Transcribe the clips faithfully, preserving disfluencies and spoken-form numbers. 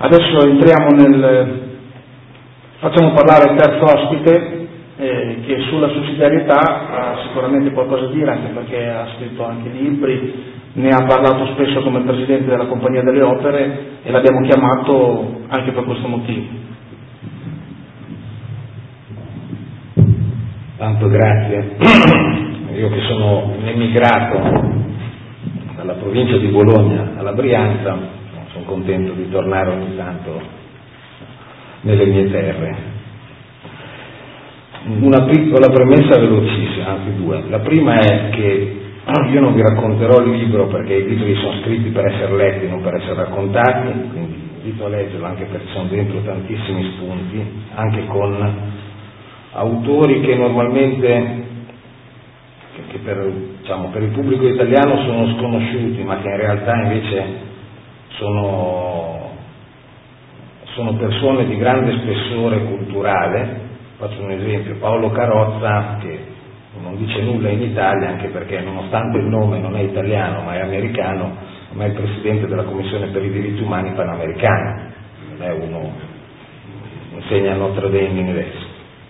Adesso entriamo nel... facciamo parlare il terzo ospite eh, che sulla sussidiarietà ha sicuramente qualcosa da dire, anche perché ha scritto anche libri, ne ha parlato spesso come presidente della Compagnia delle Opere e l'abbiamo chiamato anche per questo motivo. Tanto grazie. Io che sono un emigrato dalla provincia di Bologna alla Brianza, sono contento di tornare ogni tanto nelle mie terre. Una piccola premessa velocissima, anzi due. La prima è che io non vi racconterò il libro perché i libri sono scritti per essere letti, non per essere raccontati, quindi invito a leggerlo anche perché sono dentro tantissimi spunti, anche con autori che normalmente che per, diciamo, per il pubblico italiano sono sconosciuti, ma che in realtà invece sono, sono persone di grande spessore culturale. Faccio un esempio: Paolo Carozza, che non dice nulla in Italia, anche perché nonostante il nome non è italiano ma è americano, ma è il presidente della Commissione per i diritti umani panamericana, non è uno, insegna a Notre Dame University.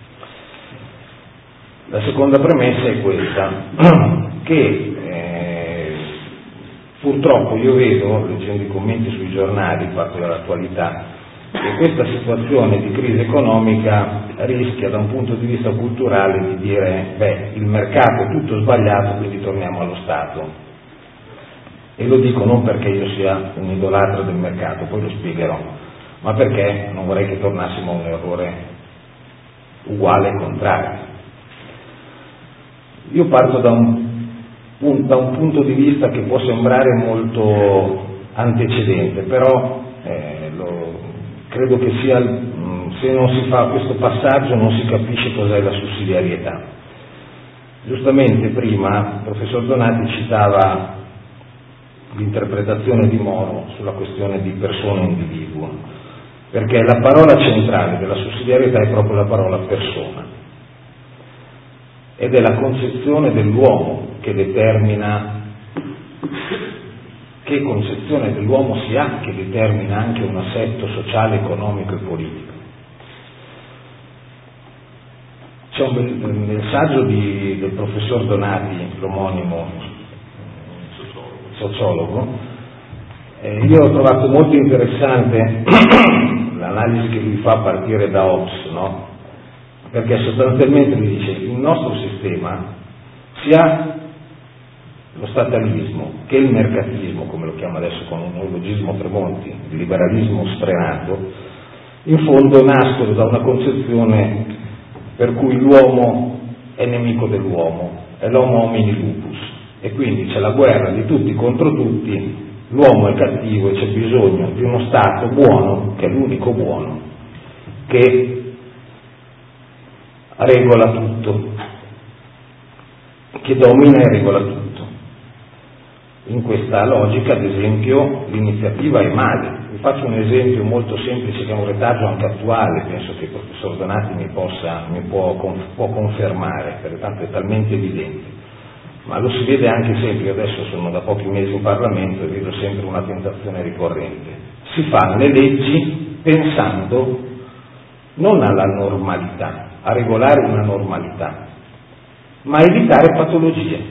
La seconda premessa è questa, che eh, purtroppo io vedo, leggendo i commenti sui giornali, parto dall'attualità, che questa situazione di crisi economica rischia da un punto di vista culturale di dire beh, il mercato è tutto sbagliato, quindi torniamo allo Stato. E lo dico non perché io sia un idolatro del mercato, poi lo spiegherò, ma perché non vorrei che tornassimo a un errore uguale e contrario. Io parto da un, da un punto di vista che può sembrare molto antecedente, però eh, lo, credo che sia, se non si fa questo passaggio non si capisce cos'è la sussidiarietà. Giustamente prima il professor Donati citava l'interpretazione di Moro sulla questione di persona e individuo, perché la parola centrale della sussidiarietà è proprio la parola persona, ed è la concezione dell'uomo che determina, che concezione dell'uomo si ha che determina anche un assetto sociale, economico e politico. C'è un bel, nel saggio di, del professor Donati, l'omonimo sociologo, eh, io ho trovato molto interessante l'analisi che lui fa a partire da Hobbes, no? Perché sostanzialmente lui dice il nostro sistema sia lo statalismo che il mercatismo, come lo chiama adesso con un neologismo Tremonti, il liberalismo sfrenato, in fondo nascono da una concezione per cui l'uomo è nemico dell'uomo, è l'homo homini lupus, e quindi c'è la guerra di tutti contro tutti, l'uomo è cattivo e c'è bisogno di uno Stato buono, che è l'unico buono, che regola tutto, che domina e regola tutto. In questa logica, ad esempio, l'iniziativa è male. Vi faccio un esempio molto semplice che è un retaggio anche attuale, penso che il professor Donati mi, possa, mi può, può confermare, perché tanto è talmente evidente, ma lo si vede anche sempre. Io adesso sono da pochi mesi in Parlamento e vedo sempre una tentazione ricorrente: si fanno le leggi pensando non alla normalità, a regolare una normalità, ma a evitare patologie.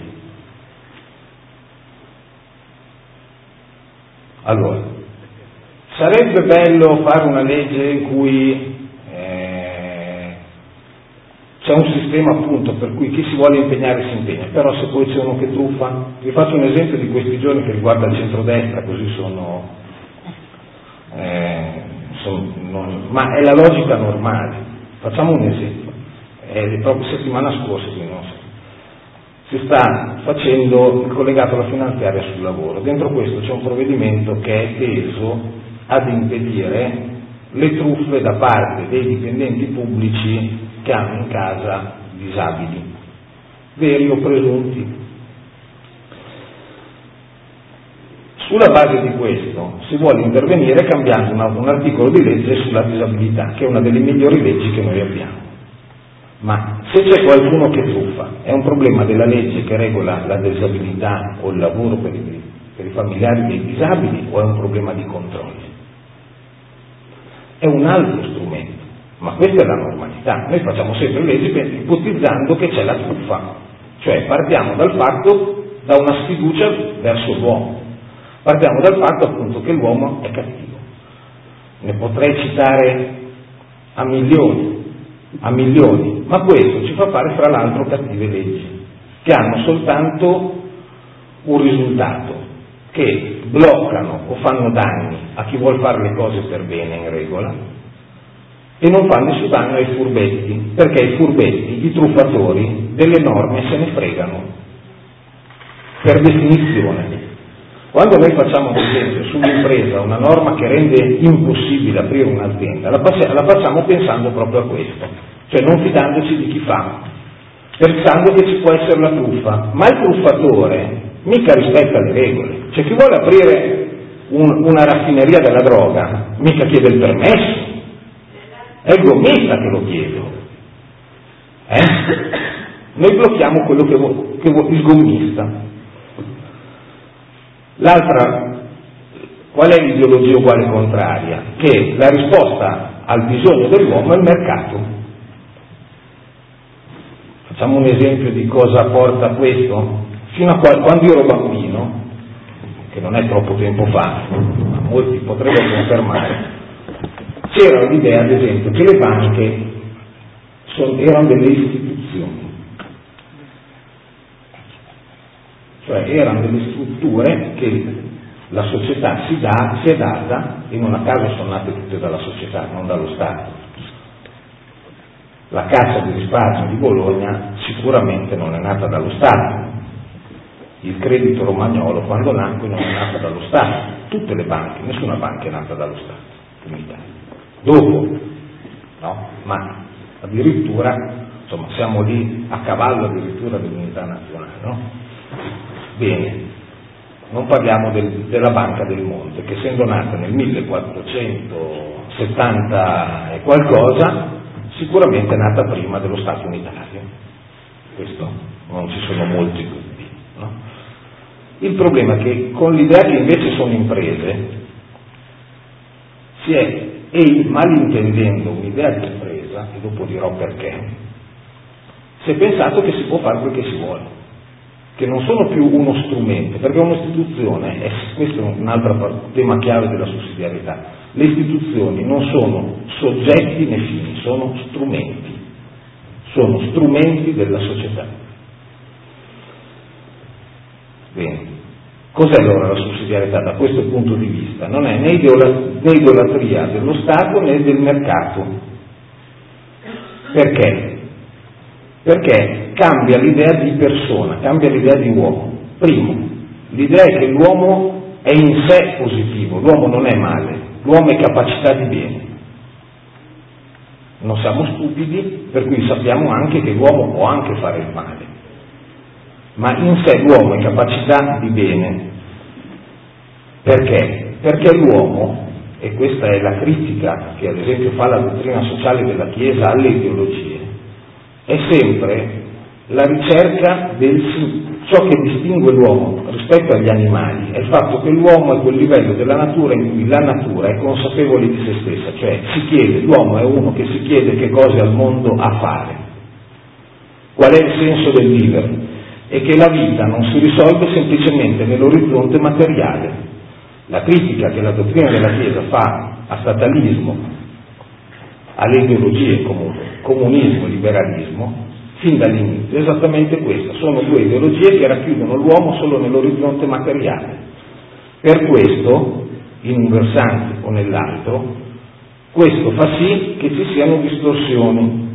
Allora, sarebbe bello fare una legge in cui eh, c'è un sistema appunto per cui chi si vuole impegnare si impegna, però se poi c'è uno che truffa, vi faccio un esempio di questi giorni che riguarda il centrodestra, così sono, eh, sono non, ma è la logica normale. Facciamo un esempio, è proprio settimana scorsa, quindi non so, si sta facendo il collegato alla finanziaria sul lavoro. Dentro questo c'è un provvedimento che è teso ad impedire le truffe da parte dei dipendenti pubblici che hanno in casa disabili, veri o presunti. Sulla base di questo si vuole intervenire cambiando una, un articolo di legge sulla disabilità, che è una delle migliori leggi che noi abbiamo. Ma se c'è qualcuno che truffa, è un problema della legge che regola la disabilità o il lavoro per i, per i familiari dei disabili, o è un problema di controlli? è un altro strumento, ma questa è la normalità. Noi facciamo sempre leggi ipotizzando che c'è la truffa, cioè partiamo dal fatto, da una sfiducia verso l'uomo, partiamo dal fatto appunto che l'uomo è cattivo. Ne potrei citare a milioni, a milioni, ma questo ci fa fare fra l'altro cattive leggi, che hanno soltanto un risultato, che bloccano o fanno danni a chi vuol fare le cose per bene in regola e non fanno nessun danno ai furbetti, perché i furbetti, i truffatori, delle norme se ne fregano, per definizione. Quando noi facciamo ad esempio sull'impresa una norma che rende impossibile aprire un'azienda, la, pass- la facciamo pensando proprio a questo, cioè non fidandoci di chi fa, pensando che ci può essere la truffa, ma il truffatore mica rispetta le regole. Cioè chi vuole aprire un, una raffineria della droga mica chiede il permesso, è il gommista che lo chiede, eh? Noi blocchiamo quello che vuole, che vuole il gommista. L'altra, qual è l'ideologia uguale contraria? Che la risposta al bisogno dell'uomo è il mercato. Facciamo un esempio di cosa porta questo. Fino a quando io ero bambino, che non è troppo tempo fa, ma molti potrebbero confermare, c'era l'idea, ad esempio, che le banche sono, erano delle istituzioni, cioè erano delle strutture che la società si, dà, si è data, e non a caso sono nate tutte dalla società, non dallo Stato. La Cassa di risparmio di Bologna sicuramente non è nata dallo Stato. Il credito romagnolo, quando nacque, non è nata dallo Stato. Tutte le banche, nessuna banca è nata dallo Stato in Italia. Dopo, no? Ma addirittura, insomma, siamo lì a cavallo addirittura dell'unità nazionale, no? Bene, non parliamo del, della Banca del Monte, che essendo nata nel millequattrocentosettanta e qualcosa, sicuramente è nata prima dello Stato unitario. Questo non ci sono molti dubbi, no? Il problema è che con l'idea che invece sono imprese, si è, e malintendendo un'idea di impresa, e dopo dirò perché, si è pensato che si può fare quel che si vuole, che non sono più uno strumento, perché un'istituzione, è, questo è un altro tema chiave della sussidiarietà, le istituzioni non sono soggetti né fini, sono strumenti, sono strumenti della società. Bene, cos'è allora la sussidiarietà da questo punto di vista? Non è né, idola, né idolatria dello Stato né del mercato. Perché? Perché cambia l'idea di persona, cambia l'idea di uomo. Primo, l'idea è che l'uomo è in sé positivo, l'uomo non è male, l'uomo è capacità di bene. Non siamo stupidi, per cui sappiamo anche che l'uomo può anche fare il male. Ma in sé l'uomo è capacità di bene. Perché? Perché l'uomo, e questa è la critica che ad esempio fa la dottrina sociale della Chiesa alle ideologie, è sempre la ricerca del ciò che distingue l'uomo rispetto agli animali, è il fatto che l'uomo è quel livello della natura in cui la natura è consapevole di se stessa, cioè si chiede, l'uomo è uno che si chiede che cose al mondo ha fare, qual è il senso del vivere, e che la vita non si risolve semplicemente nell'orizzonte materiale. La critica che la dottrina della Chiesa fa a statalismo, alle ideologie comunque, comunismo e liberalismo, fin dall'inizio è esattamente questa, sono due ideologie che racchiudono l'uomo solo nell'orizzonte materiale. Per questo, in un versante o nell'altro, questo fa sì che ci siano distorsioni.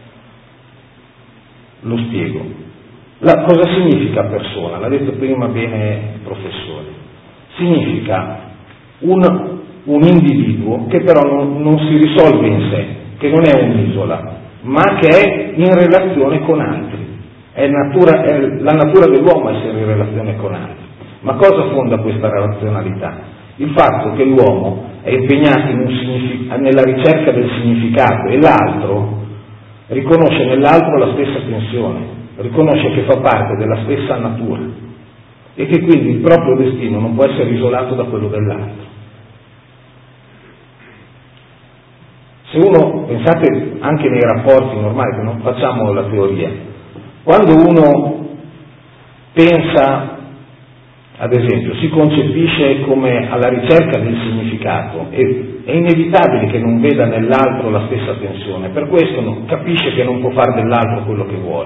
Lo spiego. La, cosa significa persona? L'ha detto prima bene il professore. Significa un, un individuo che però non, non si risolve in sé, che non è un'isola, ma che è in relazione con altri. È, natura, è la natura dell'uomo essere in relazione con altri. Ma cosa fonda questa relazionalità? Il fatto che l'uomo è impegnato in un signific- nella ricerca del significato e l'altro riconosce nell'altro la stessa tensione, riconosce che fa parte della stessa natura e che quindi il proprio destino non può essere isolato da quello dell'altro. Se uno, pensate anche nei rapporti normali, che non facciamo la teoria, quando uno pensa, ad esempio, si concepisce come alla ricerca del significato, e è inevitabile che non veda nell'altro la stessa tensione, per questo non, capisce che non può fare dell'altro quello che vuole.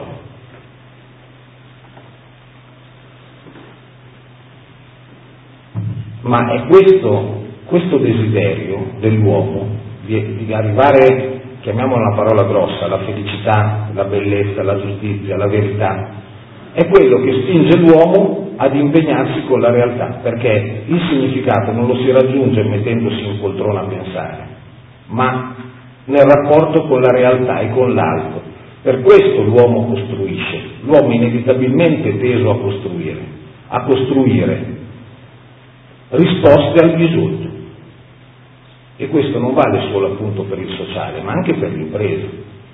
Ma è questo, questo desiderio dell'uomo di, di arrivare, chiamiamola una parola grossa, la felicità, la bellezza, la giustizia, la verità, è quello che spinge l'uomo ad impegnarsi con la realtà, perché il significato non lo si raggiunge mettendosi in poltrona a pensare, ma nel rapporto con la realtà e con l'altro. Per questo l'uomo costruisce, l'uomo inevitabilmente è teso a costruire, a costruire risposte al bisogno. E questo non vale solo appunto per il sociale, ma anche per l'impresa.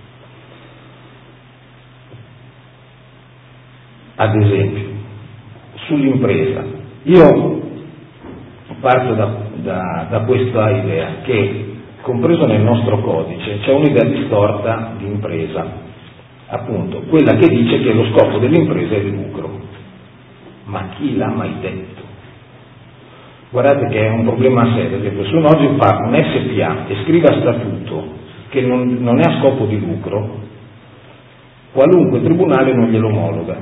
Ad esempio, sull'impresa, io parto da, da, da questa idea che, compreso nel nostro codice, c'è un'idea distorta di impresa, appunto, quella che dice che lo scopo dell'impresa è il lucro. Ma chi l'ha mai detto? Guardate che è un problema serio, ad esempio, se uno oggi fa un S P A e scrive a statuto che non, non è a scopo di lucro, qualunque tribunale non glielo omologa.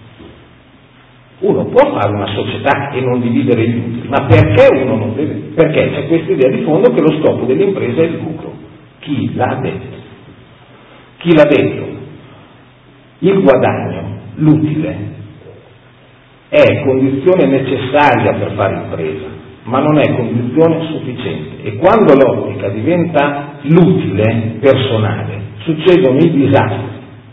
Uno può fare una società e non dividere gli utili, ma perché uno non deve? Perché c'è questa idea di fondo che lo scopo dell'impresa è il lucro. Chi l'ha detto? Chi l'ha detto? Il guadagno, l'utile, è condizione necessaria per fare impresa, ma non è condizione sufficiente. E quando l'ottica diventa l'utile personale, succedono i disastri.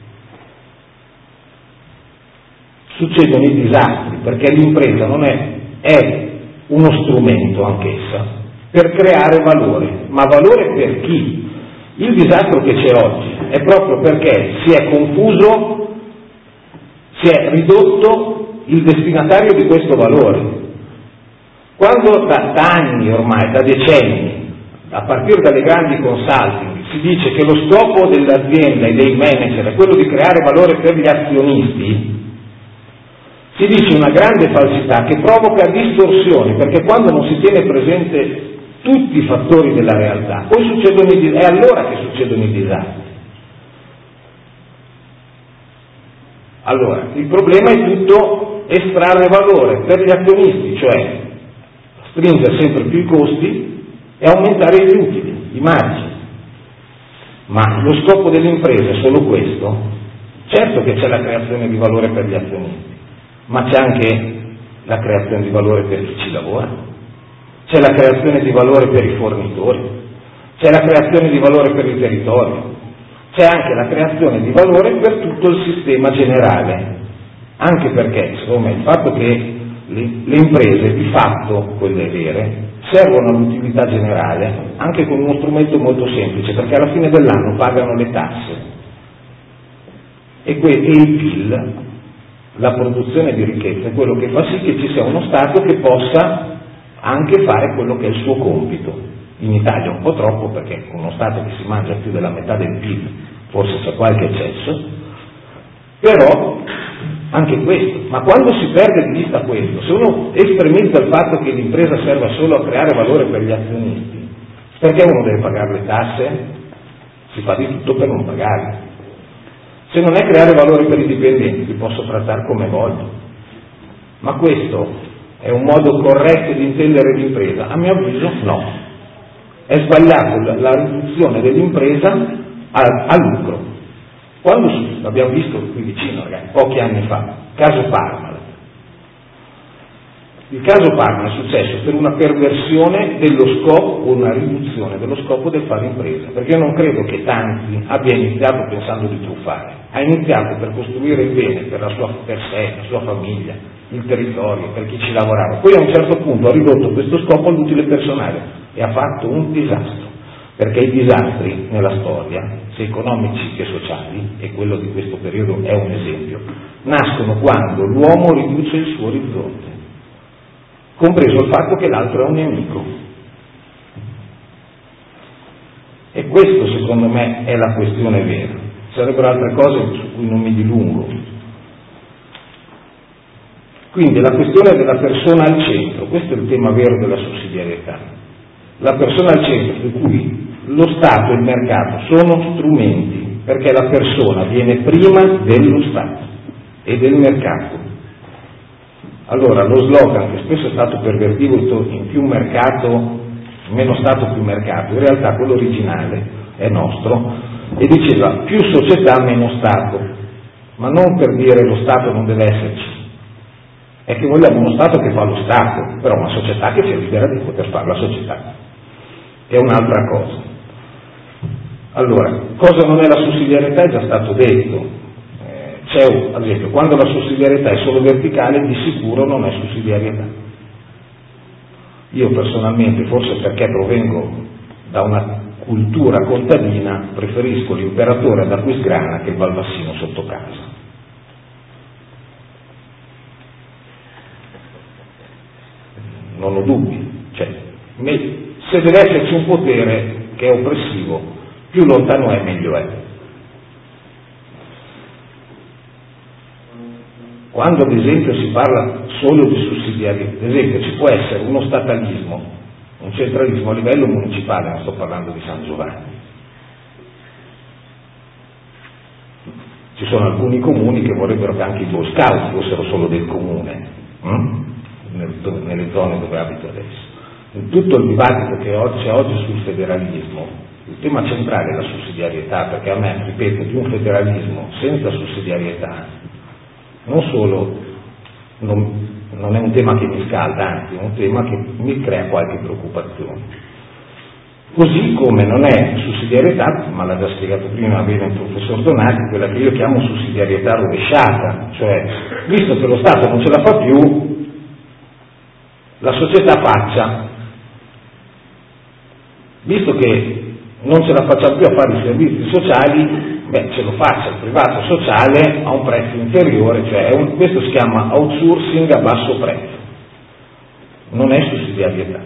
Succedono i disastri, perché l'impresa non è, è uno strumento anch'essa per creare valore, ma valore per chi? Il disastro che c'è oggi è proprio perché si è confuso, si è ridotto il destinatario di questo valore. Quando da, da anni ormai, da decenni, a partire dalle grandi consulting, si dice che lo scopo dell'azienda e dei manager è quello di creare valore per gli azionisti, si dice una grande falsità che provoca distorsioni, perché quando non si tiene presente tutti i fattori della realtà, poi succedono i disastri, è allora che succedono i disastri. Allora, il problema è tutto estrarre valore per gli azionisti, cioè stringere sempre più i costi e aumentare gli utili, i margini. Ma lo scopo dell'impresa è solo questo? Certo che c'è la creazione di valore per gli azionisti, ma c'è anche la creazione di valore per chi ci lavora, c'è la creazione di valore per i fornitori, c'è la creazione di valore per il territorio, c'è anche la creazione di valore per tutto il sistema generale, anche perché, secondo me, il fatto che le, le imprese, di fatto, quelle vere, servono all'utilità generale anche con uno strumento molto semplice, perché alla fine dell'anno pagano le tasse e, que- e il P I L, la produzione di ricchezza, è quello che fa sì che ci sia uno Stato che possa anche fare quello che è il suo compito. In Italia un po' troppo, perché uno Stato che si mangia più della metà del P I L, forse c'è qualche eccesso, però anche questo. Ma quando si perde di vista questo, se uno estremizza il fatto che l'impresa serva solo a creare valore per gli azionisti, perché uno deve pagare le tasse? Si fa di tutto per non pagarle. Se non è creare valore per i dipendenti, li posso trattare come voglio. Ma questo è un modo corretto di intendere l'impresa? A mio avviso no. È sbagliato la, la riduzione dell'impresa al, al lucro. Quando l'abbiamo visto qui vicino, ragazzi, pochi anni fa, caso Parmalat. Il caso Parmalat è successo per una perversione dello scopo o una riduzione dello scopo del fare impresa, perché io non credo che tanti abbia iniziato pensando di truffare, ha iniziato per costruire il bene per, la sua, per sé, la sua famiglia, il territorio, per chi ci lavorava. Poi a un certo punto ha ridotto questo scopo all'utile personale e ha fatto un disastro, perché i disastri nella storia, sia economici che sociali, e quello di questo periodo è un esempio, nascono quando l'uomo riduce il suo orizzonte, compreso il fatto che l'altro è un nemico. E questo secondo me è la questione vera. Sarebbero altre cose su cui non mi dilungo. Quindi la questione della persona al centro, questo è il tema vero della sussidiarietà. La persona al centro, di cui lo Stato e il mercato sono strumenti, perché la persona viene prima dello Stato e del mercato. Allora lo slogan, che spesso è stato pervertito in più mercato, meno Stato più mercato, in realtà quello originale è nostro, e diceva più società meno Stato, ma non per dire lo Stato non deve esserci, è che vogliamo uno Stato che fa lo Stato, però una società che sia libera di poter fare la società, è un'altra cosa. Allora, cosa non è la sussidiarietà è già stato detto. C'è, ad esempio, quando la sussidiarietà è solo verticale, di sicuro non è sussidiarietà. Io personalmente, forse perché provengo da una cultura contadina, preferisco l'imperatore ad Aquisgrana che il Valvassino sotto casa. Non ho dubbi. Cioè, se deve esserci un potere che è oppressivo, più lontano è meglio è. Quando ad esempio si parla solo di sussidiarietà, ad esempio ci può essere uno statalismo, un centralismo a livello municipale, non sto parlando di San Giovanni. Ci sono alcuni comuni che vorrebbero che anche i Boy Scout fossero solo del comune, hm? nelle zone dove abito adesso. In tutto il dibattito che c'è oggi sul federalismo, il tema centrale è la sussidiarietà, perché a me, ripeto, di un federalismo senza sussidiarietà non solo non, non è un tema che mi scalda, anzi è un tema che mi crea qualche preoccupazione. Così come non è sussidiarietà, ma l'ha già spiegato prima bene il professor Donati, quella che io chiamo sussidiarietà rovesciata, cioè visto che lo Stato non ce la fa più, la società faccia, visto che non ce la facciamo più a fare i servizi sociali, beh, ce lo faccia il privato sociale a un prezzo inferiore, cioè è un, questo si chiama outsourcing a basso prezzo, non è sussidiarietà.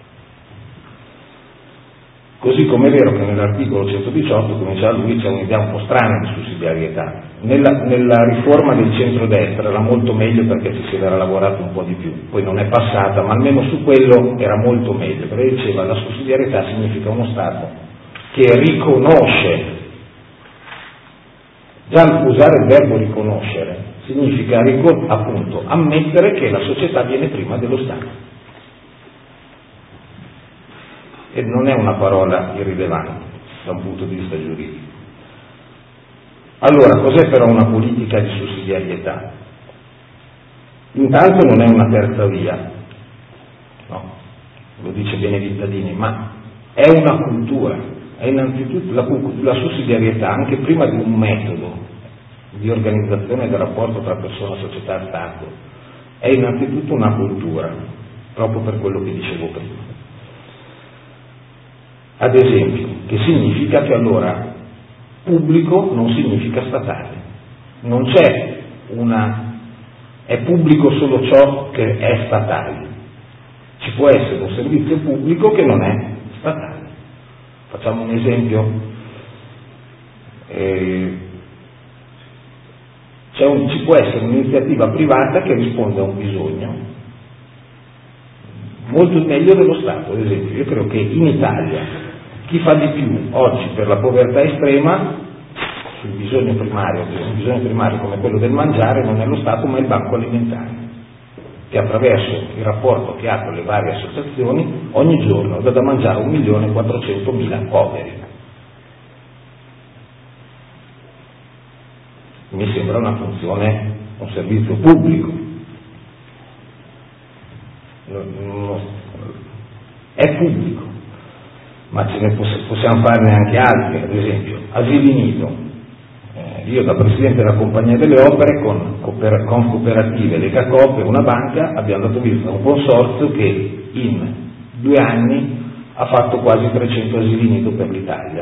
Così come è vero che nell'articolo centodiciotto, come diceva lui, c'è un'idea un po' strana di sussidiarietà. Nella, nella riforma del centrodestra era molto meglio perché ci si era lavorato un po' di più, poi non è passata, ma almeno su quello era molto meglio, perché diceva la sussidiarietà significa uno Stato che riconosce. Già usare il verbo riconoscere significa appunto ammettere che la società viene prima dello Stato. E non è una parola irrilevante da un punto di vista giuridico. Allora, cos'è però una politica di sussidiarietà? Intanto non è una terza via, no, lo dice Benevittadini, ma è una cultura, è innanzitutto la, la sussidiarietà, anche prima di un metodo di organizzazione del rapporto tra persona, società e Stato, è innanzitutto una cultura, proprio per quello che dicevo prima. Ad esempio, che significa che allora pubblico non significa statale, non c'è una, è pubblico solo ciò che è statale, ci può essere un servizio pubblico che non è statale. Facciamo un esempio, eh, c'è un, ci può essere un'iniziativa privata che risponde a un bisogno molto meglio dello Stato. Ad esempio, io credo che in Italia chi fa di più oggi per la povertà estrema sul bisogno primario, un bisogno primario come quello del mangiare, non è lo Stato ma il Banco Alimentare, che attraverso il rapporto che ha con le varie associazioni ogni giorno dà da mangiare un milione e quattrocentomila poveri. Mi sembra una funzione, un servizio pubblico. È pubblico, ma ce ne possiamo farne anche altri, ad esempio asili nido. Eh, io da Presidente della Compagnia delle Opere con, cooper- con cooperative, Lega Coop e una banca abbiamo dato vita a un consorzio che in due anni ha fatto quasi trecento asili nido per l'Italia,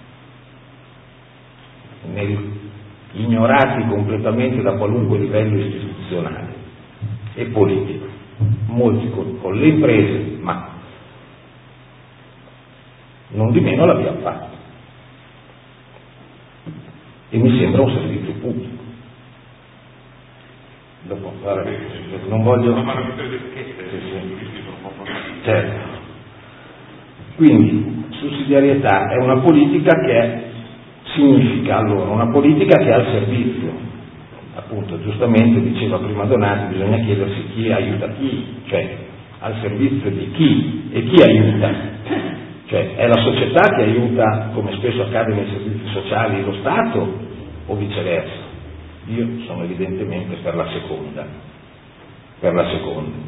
Nel, ignorati completamente da qualunque livello istituzionale e politico, molti con, con le imprese, ma non di meno l'abbiamo fatto. E mi sembra un servizio pubblico. Dopo, guarda, non voglio... Sì, sì. Certo. Quindi, sussidiarietà è una politica che significa allora una politica che è al servizio, appunto, giustamente diceva prima Donati, bisogna chiedersi chi aiuta chi, cioè al servizio di chi e chi aiuta, cioè è la società che aiuta, come spesso accade nei servizi sociali, lo Stato o viceversa. Io sono evidentemente per la seconda, per la seconda.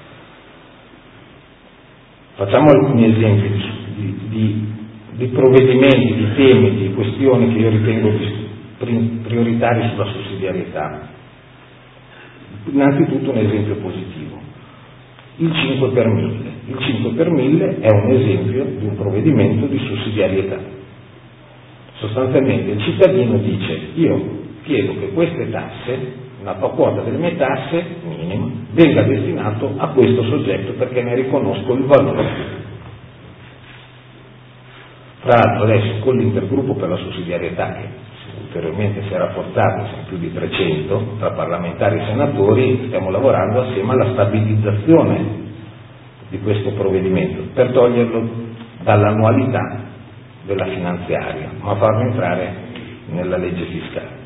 Facciamo alcuni esempi di, di, di provvedimenti, di temi, di questioni che io ritengo prioritari sulla sussidiarietà. Innanzitutto un esempio positivo, il cinque per mille. Il cinque per mille è un esempio di un provvedimento di sussidiarietà. Sostanzialmente il cittadino dice: io chiedo che queste tasse, una quota delle mie tasse minima, venga destinato a questo soggetto perché ne riconosco il valore. Tra l'altro adesso con l'intergruppo per la sussidiarietà, che ulteriormente si è rafforzato, sono più di trecento tra parlamentari e senatori, stiamo lavorando assieme alla stabilizzazione di questo provvedimento per toglierlo dall'annualità della finanziaria, ma farlo entrare nella legge fiscale.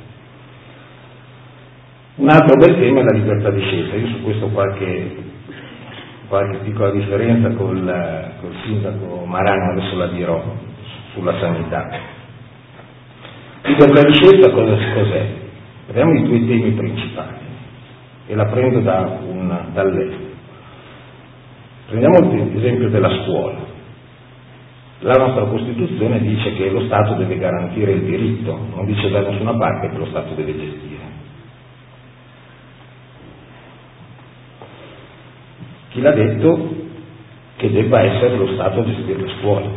Un altro bel tema è la libertà di scelta. Io su questo qualche, qualche piccola differenza col, col sindaco Marano, adesso la dirò, sulla sanità. Libertà di scelta cosa, cos'è? Vediamo i due temi principali e la prendo da un, dall'estero. Prendiamo l'esempio della scuola. La nostra Costituzione dice che lo Stato deve garantire il diritto, non dice da nessuna parte che lo Stato deve gestire. Chi l'ha detto che debba essere lo Stato a gestire le scuole?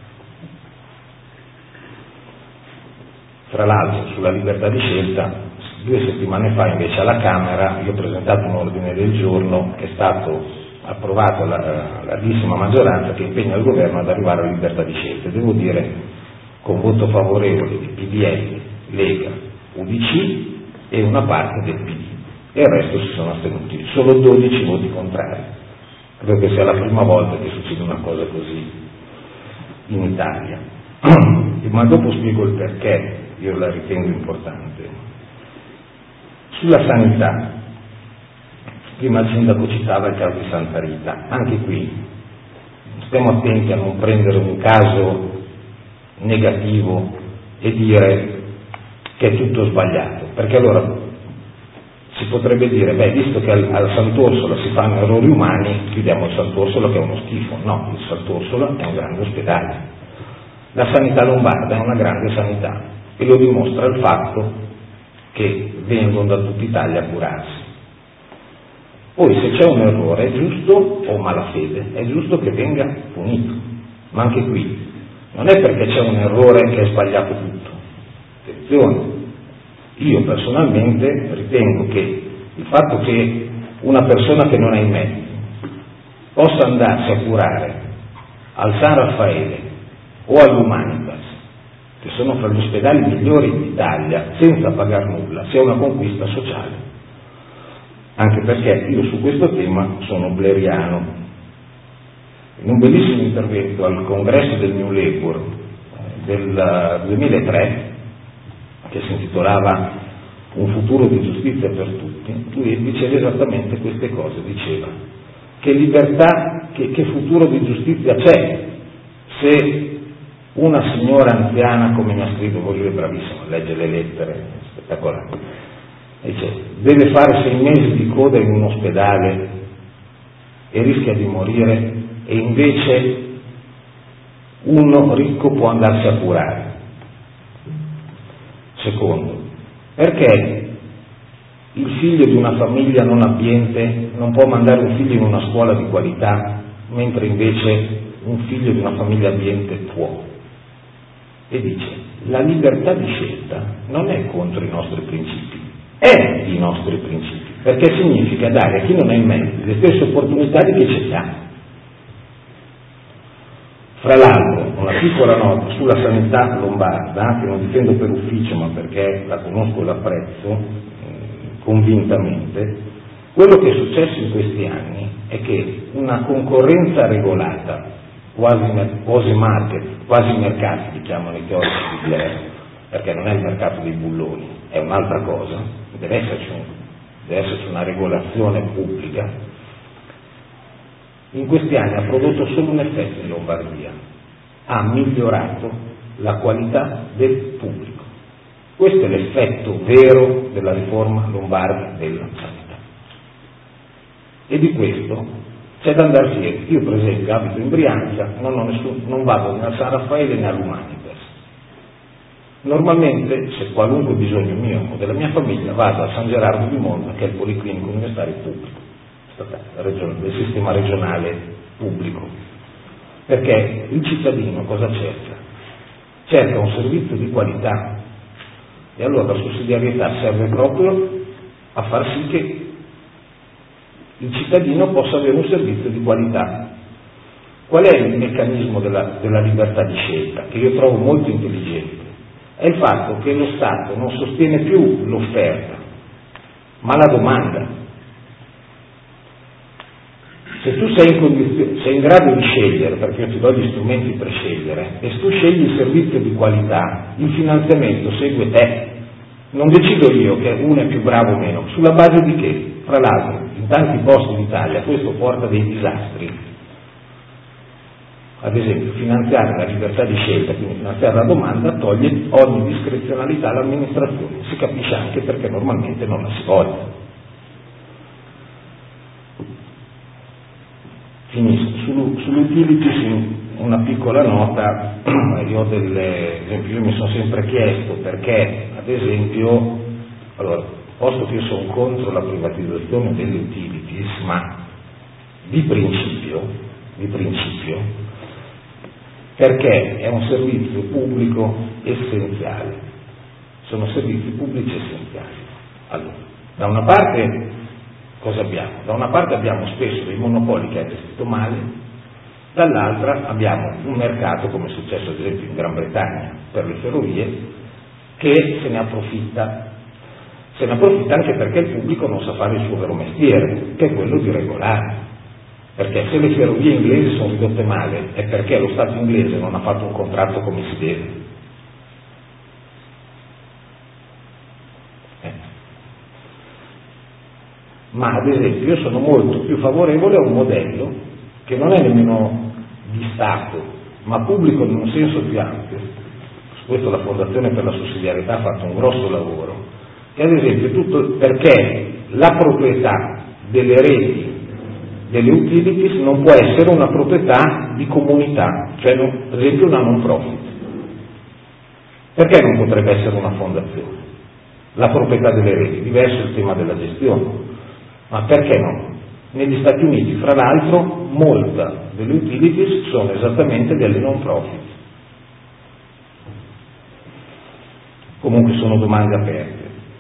Tra l'altro, sulla libertà di scelta, due settimane fa invece alla Camera io ho presentato un ordine del giorno che è stato approvato alla larghissima maggioranza, che impegna il governo ad arrivare alla libertà di scelta. Devo dire con voto favorevole di P D L, Lega, U D C e una parte del P D, e il resto si sono astenuti, solo dodici voti contrari. Credo che sia la prima volta che succede una cosa così in Italia, ma dopo spiego il perché io la ritengo importante. Sulla sanità, prima il sindaco citava il caso di Santa Rita, anche qui stiamo attenti a non prendere un caso negativo e dire che è tutto sbagliato, perché allora si potrebbe dire, beh, visto che al, al Sant'Orsola si fanno errori umani, chiudiamo il Sant'Orsola che è uno schifo. No, il Sant'Orsola è un grande ospedale. La sanità lombarda è una grande sanità e lo dimostra il fatto che vengono da tutta Italia a curarsi. Poi se c'è un errore è giusto, o malafede, è giusto che venga punito. Ma anche qui, non è perché c'è un errore che è sbagliato tutto. Attenzione. Io personalmente ritengo che il fatto che una persona che non ha i mezzi possa andarsi a curare al San Raffaele o all'Humanitas, che sono fra gli ospedali migliori d'Italia, senza pagare nulla, sia una conquista sociale. Anche perché io su questo tema sono bleriano. In un bellissimo intervento al congresso del New Labour del duemilatré, che si intitolava Un futuro di giustizia per tutti, lui diceva esattamente queste cose, diceva che libertà, che, che futuro di giustizia c'è se una signora anziana come mi ha scritto, voi è bravissimo a leggere le lettere, spettacolare, dice, deve fare sei mesi di coda in un ospedale e rischia di morire, e invece uno ricco può andarsi a curare. Secondo, perché il figlio di una famiglia non abbiente non può mandare un figlio in una scuola di qualità, mentre invece un figlio di una famiglia abbiente può? E dice, la libertà di scelta non è contro i nostri principi, è i nostri principi, perché significa dare a chi non ha in mente le stesse opportunità di chi ce le ha. Fra l'altro, una piccola nota sulla sanità lombarda, che non difendo per ufficio ma perché la conosco e l'apprezzo eh, convintamente. Quello che è successo in questi anni è che una concorrenza regolata, quasi, quasi market, quasi mercati li chiamano i teorici di Blair, perché non è il mercato dei bulloni, è un'altra cosa, deve esserci, un, deve esserci una regolazione pubblica. In questi anni ha prodotto solo un effetto in Lombardia, ha migliorato la qualità del pubblico. Questo è l'effetto vero della riforma lombarda della sanità. E di questo c'è da andare fieri. Io per esempio abito in Brianza, non, ho nessun, non vado né a San Raffaele né all'Humanitas. Normalmente, se qualunque bisogno mio o della mia famiglia, vado a San Gerardo di Monza, che è il policlinico universitario pubblico, del sistema regionale pubblico. Perché il cittadino cosa cerca? Cerca un servizio di qualità, e allora la sussidiarietà serve proprio a far sì che il cittadino possa avere un servizio di qualità. Qual è il meccanismo della, della libertà di scelta, che io trovo molto intelligente? È il fatto che lo Stato non sostiene più l'offerta, ma la domanda. Se tu sei in, condizione, sei in grado di scegliere, perché io ti do gli strumenti per scegliere, e se tu scegli il servizio di qualità, il finanziamento segue te. Non decido io che uno è più bravo o meno, sulla base di che? Fra l'altro, in tanti posti d'Italia questo porta dei disastri. Ad esempio, finanziare la libertà di scelta, quindi finanziare la domanda, toglie ogni discrezionalità all'amministrazione. Si capisce anche perché normalmente non la si voglia. Finisco. Sull'utility, una piccola nota, io delle, ad esempio, io mi sono sempre chiesto perché, ad esempio, allora, posto che io sono contro la privatizzazione delle utilities, ma di principio, di principio, perché è un servizio pubblico essenziale, sono servizi pubblici essenziali. Allora, da una parte cosa abbiamo? Da una parte abbiamo spesso dei monopoli che hanno gestito male, dall'altra abbiamo un mercato, come è successo ad esempio in Gran Bretagna per le ferrovie, che se ne approfitta. Se ne approfitta anche perché il pubblico non sa fare il suo vero mestiere, che è quello di regolare. Perché se le ferrovie inglesi sono ridotte male è perché lo Stato inglese non ha fatto un contratto come si deve. Eh. Ma ad esempio io sono molto più favorevole a un modello che non è nemmeno di Stato, ma pubblico in un senso più ampio. Su questo la Fondazione per la Sussidiarietà ha fatto un grosso lavoro, che ad esempio tutto perché la proprietà delle reti delle utilities non può essere una proprietà di comunità, cioè non, ad esempio una non profit. Perché non potrebbe essere una fondazione? La proprietà delle reti, diverso il tema della gestione, ma perché no? Negli Stati Uniti, fra l'altro, molta delle utilities sono esattamente delle non profit. Comunque sono domande aperte.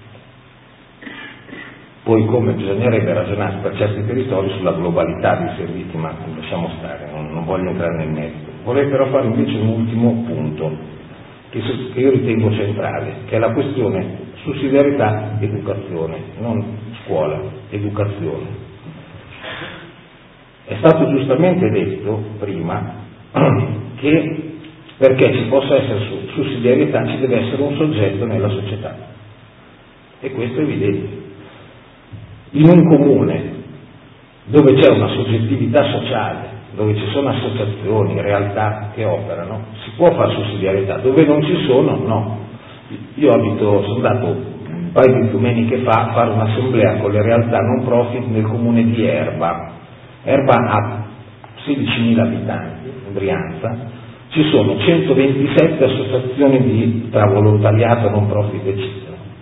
Poi come bisognerebbe ragionare per certi territori sulla globalità dei servizi, ma lasciamo stare, non, non voglio entrare nel merito. Vorrei però fare invece un ultimo punto che, che io ritengo centrale, che è la questione sussidiarietà educazione, non scuola, educazione. È stato giustamente detto prima che perché ci possa essere sussidiarietà ci deve essere un soggetto nella società, e questo è evidente. In un comune dove c'è una soggettività sociale, dove ci sono associazioni, realtà che operano, si può fare sussidiarietà, dove non ci sono, no. Io abito, sono andato un paio di domeniche fa a fare un'assemblea con le realtà non profit nel comune di Erba. Erba ha sedicimila abitanti, in Brianza, ci sono centoventisette associazioni di, tra volontariato, non profit eccetera.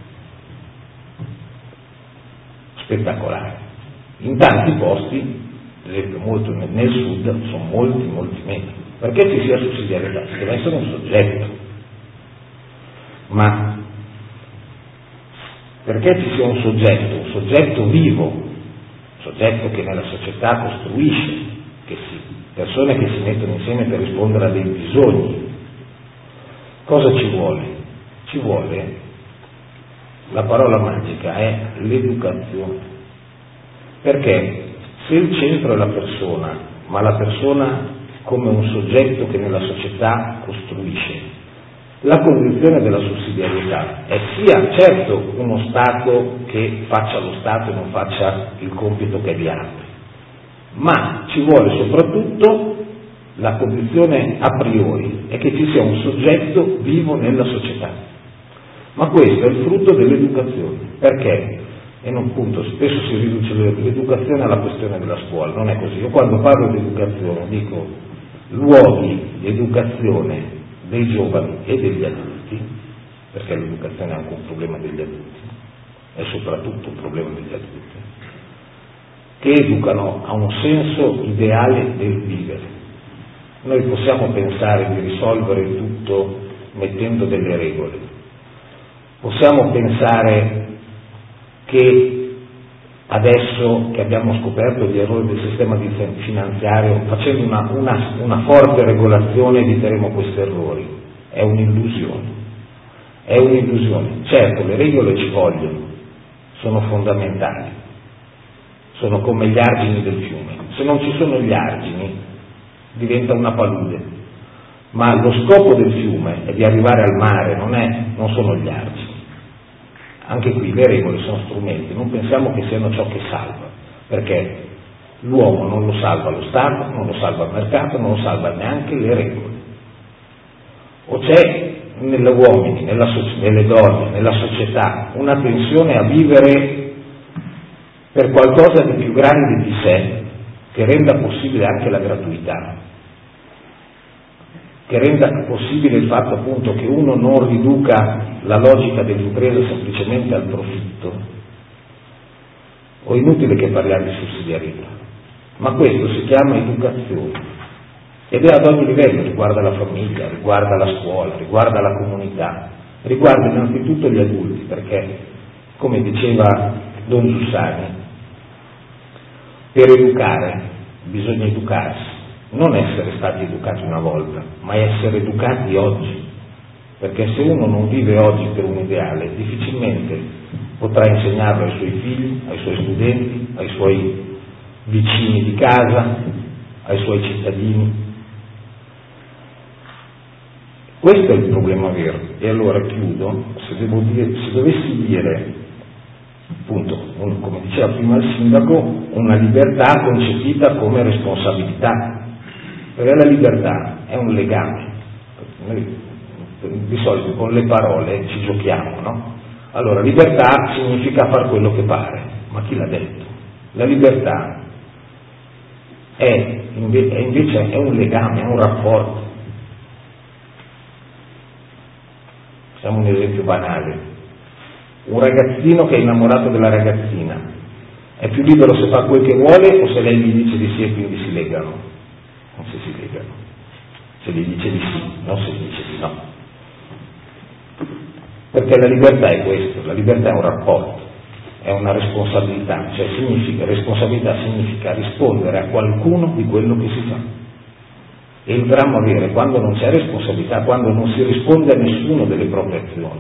Spettacolare. In tanti posti, ad esempio molto nel sud, sono molti, molti meno. Perché ci sia sussidiarietà? Ci deve essere un soggetto. Ma perché ci sia un soggetto, un soggetto vivo, un soggetto che nella società costruisce, che sì, persone che si mettono insieme per rispondere a dei bisogni. Cosa ci vuole? Ci vuole, la parola magica è l'educazione, perché se il centro è la persona, ma la persona come un soggetto che nella società costruisce, la condizione della sussidiarietà è sia certo uno Stato che faccia lo Stato e non faccia il compito che è di altri, ma ci vuole soprattutto la condizione a priori è che ci sia un soggetto vivo nella società. Ma questo è il frutto dell'educazione, perché? E non appunto, spesso si riduce l'educazione alla questione della scuola, non è così. Io quando parlo di educazione dico luoghi di educazione dei giovani e degli adulti, perché l'educazione è anche un problema degli adulti, è soprattutto un problema degli adulti, che educano a un senso ideale del vivere. Noi possiamo pensare di risolvere tutto mettendo delle regole, possiamo pensare che adesso che abbiamo scoperto gli errori del sistema finanziario, facendo una, una, una forte regolazione eviteremo questi errori. È un'illusione, è un'illusione. Certo, le regole ci vogliono, sono fondamentali, sono come gli argini del fiume. Se non ci sono gli argini diventa una palude, ma lo scopo del fiume è di arrivare al mare, non, è, non sono gli argini. Anche qui le regole sono strumenti, non pensiamo che siano ciò che salva, perché l'uomo non lo salva lo Stato, non lo salva il mercato, non lo salva neanche le regole. O c'è negli uomini, nella, nelle donne, nella società una tensione a vivere per qualcosa di più grande di sé, che renda possibile anche la gratuità, che renda possibile il fatto appunto che uno non riduca la logica dell'impresa semplicemente al profitto, o è inutile che parliamo di sussidiarietà, ma questo si chiama educazione ed è ad ogni livello, riguarda la famiglia, riguarda la scuola, riguarda la comunità, riguarda innanzitutto gli adulti, perché come diceva Don Giussani, per educare bisogna educarsi, non essere stati educati una volta, ma essere educati oggi, perché se uno non vive oggi per un ideale, difficilmente potrà insegnarlo ai suoi figli, ai suoi studenti, ai suoi vicini di casa, ai suoi cittadini. Questo è il problema vero. E allora chiudo, se, devo dire, se dovessi dire, appunto, un, come diceva prima il sindaco, una libertà concepita come responsabilità, perché la libertà è un legame. Noi di solito con le parole ci giochiamo, no? Allora, libertà significa far quello che pare, ma chi l'ha detto? La libertà è, è invece è un legame, è un rapporto. Facciamo un esempio banale. Un ragazzino che è innamorato della ragazzina è più libero se fa quel che vuole o se lei gli dice di sì e quindi si legano? Non se si legano, se gli dice di sì, non se gli dice di no. Perché la libertà è questo, la libertà è un rapporto, è una responsabilità, cioè significa, responsabilità significa rispondere a qualcuno di quello che si fa. E il dramma vero è quando non c'è responsabilità, quando non si risponde a nessuno delle proprie azioni.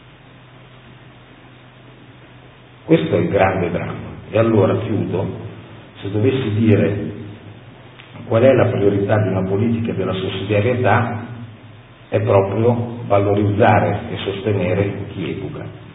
Questo è il grande dramma. E allora chiudo, se dovessi dire qual è la priorità di una politica della sussidiarietà, è proprio valorizzare e sostenere chi educa.